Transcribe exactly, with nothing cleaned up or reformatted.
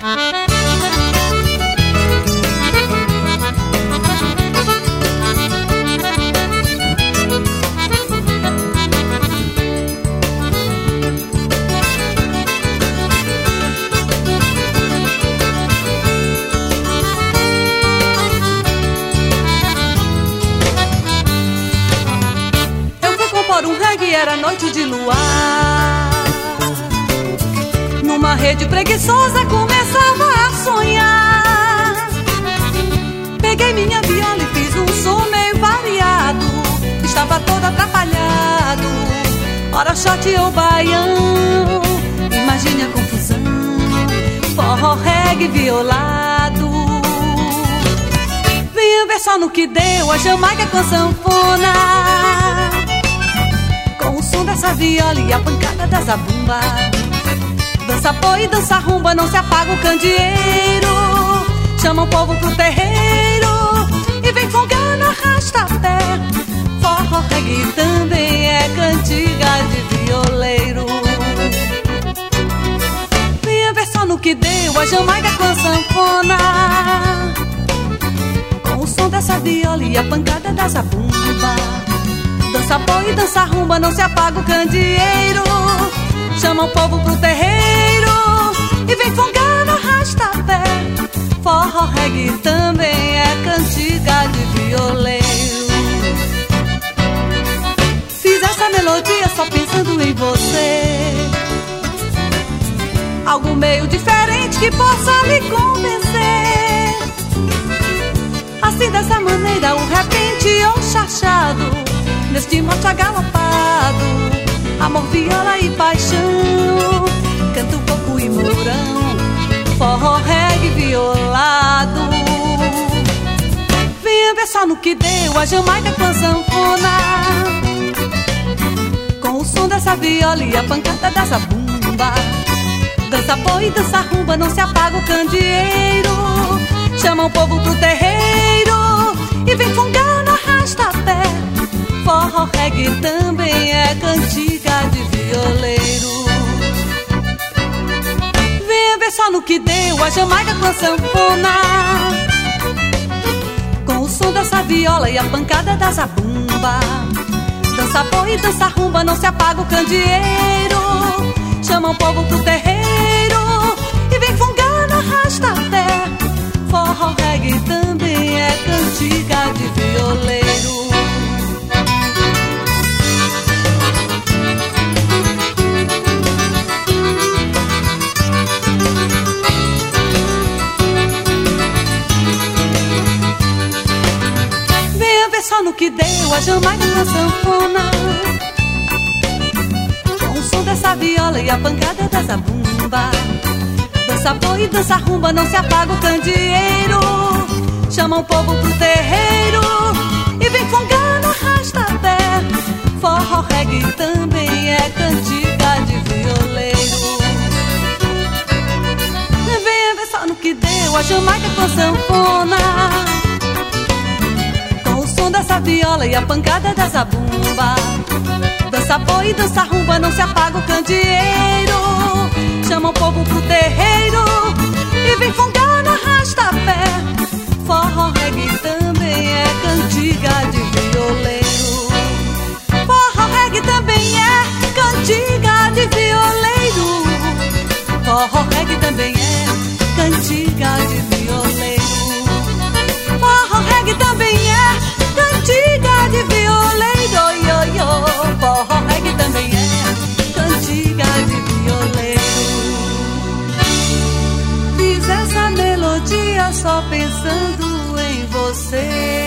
Era noite de luar, numa rede preguiçosa começava a sonhar. Peguei minha viola e fiz um som meio variado. Estava todo atrapalhado, ora shot ou baião. Imagine a confusão, forró, reggae, violado. Venha ver só no que deu a Jamaica com a sanfona, com o som dessa viola e a pancada da zabumba. Dança boi e dança rumba, não se apaga o candeeiro. Chama o povo pro terreiro e vem fungando, arrasta-pé. Forró, reggae também é cantiga de violeiro. Venha ver só no que deu a Jamaica com a sanfona, com o som dessa viola e a pancada da zabumba. Dança boi e dança rumba, não se apaga o candeeiro. Chama o povo pro terreiro e vem fungando, arrasta-pé. Forró, reggae também é cantiga de violeiro. Fiz essa melodia só pensando em você, algo meio diferente que possa lhe convencer. Assim, dessa maneira, o repente ou chachado, neste mote agalopado, amor, viola e paixão, canto, coco e mourão, forró, reggae, violado. Venha ver só no que deu a Jamaica com a sanfona, com o som dessa viola e a pancada da zabumba. Dança boi e dança rumba, não se apaga o candeeiro. Chama o povo pro terreiro e vem fungando, arrasta-pé. Forró, reggae também é cantiga de violeiro. Venha ver só no que deu a Jamaica com a sanfona, com o som dessa viola e a pancada da zabumba. Dança boi e dança rumba, não se apaga o candeeiro. Chama o povo pro terreiro e vem fungando, arrasta-pé. Forró, reggae também é cantiga de violeiro. Só no que deu a Jamaica com a sanfona, com o som dessa viola e a pancada da zabumba. Dança boi e dança rumba, não se apaga o candeeiro. Chama o povo pro terreiro e vem fungando, arrasta-pé. Forró, reggae também é cantiga de violeiro. Venha ver só no que deu a Jamaica com a sanfona, dessa viola e a pancada da zabumba. Dança boi e dança rumba, não se apaga o candeeiro. Chama o povo pro terreiro e vem fungando, arrasta-pé. Forró, reggae também é cantiga de violeiro. Forró, reggae também é cantiga de violeiro. Forró, reggae também é cantiga de violeiro. Forró, reggae também é cantiga de violeiro, yo, yo. Forró, reggae também é cantiga de violeiro. Fiz essa melodia só pensando em você.